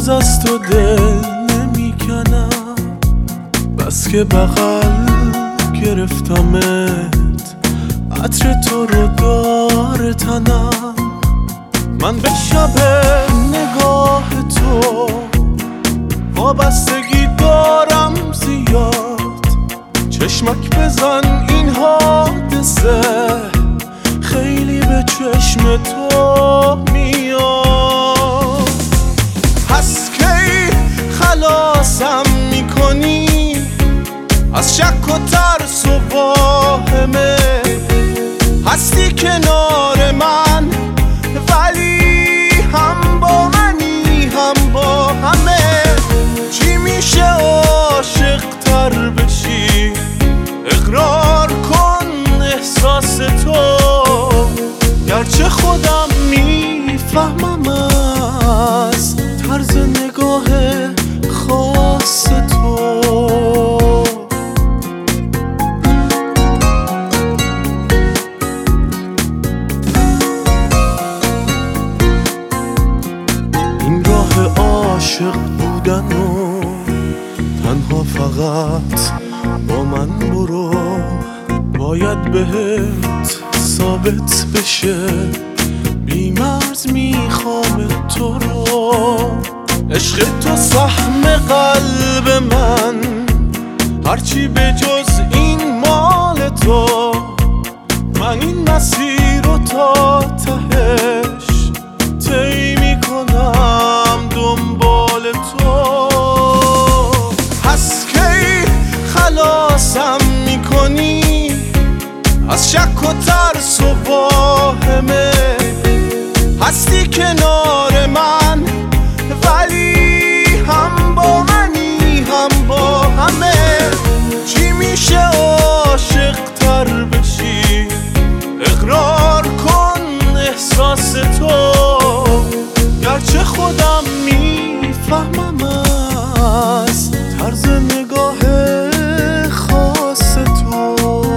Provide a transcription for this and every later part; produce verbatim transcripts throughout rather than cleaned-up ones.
باز از تو دل نمیکنم، بس که بغل گرفتمت، عطر تو رو داره تنم. من به شب نگاه تو وابستگی دارم زیاد، چشمک بزن این حادثه خیلی به چشم تو میاد. پس کی خلاصم میکنی از شک و ترس و واهمه؟ هستی کنار من ولی هم با منی هم با همه. چی میشه عاشق تر بشی؟ اقرار کن احساس تو، گرچه خودم میفهمم از طرز نگاه خاص تو. این راه عاشق بودن و تنها فقط با من برو، باید بهت ثابت بشه بی مرز میخوام تو رو. عشق تو سهم قلب من، هرچی به جز این مال تو. من این مسیر رو تا تهش طی میکنم دنبال تو. پس کی خلاصم میکنی از شک و ترس و واهمه؟ هستی کنار من ولی هم با منی هم با همه. چی میشه عاشق تر بشی؟ اقرار کن احساس تو، گرچه خودم میفهمم از طرز نگاه خاص تو.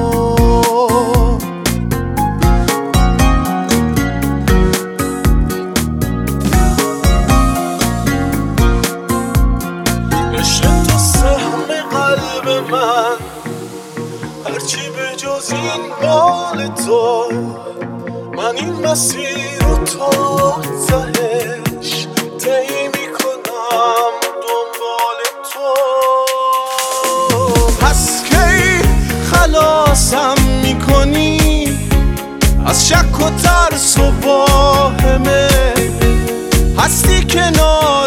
من هرچی به جز این مال تو. من این مسیر رو تا تهش طی میکنم دنبال تو. پس کی خلاصم میکنی از شک و ترس و واهمه؟ هستی کنار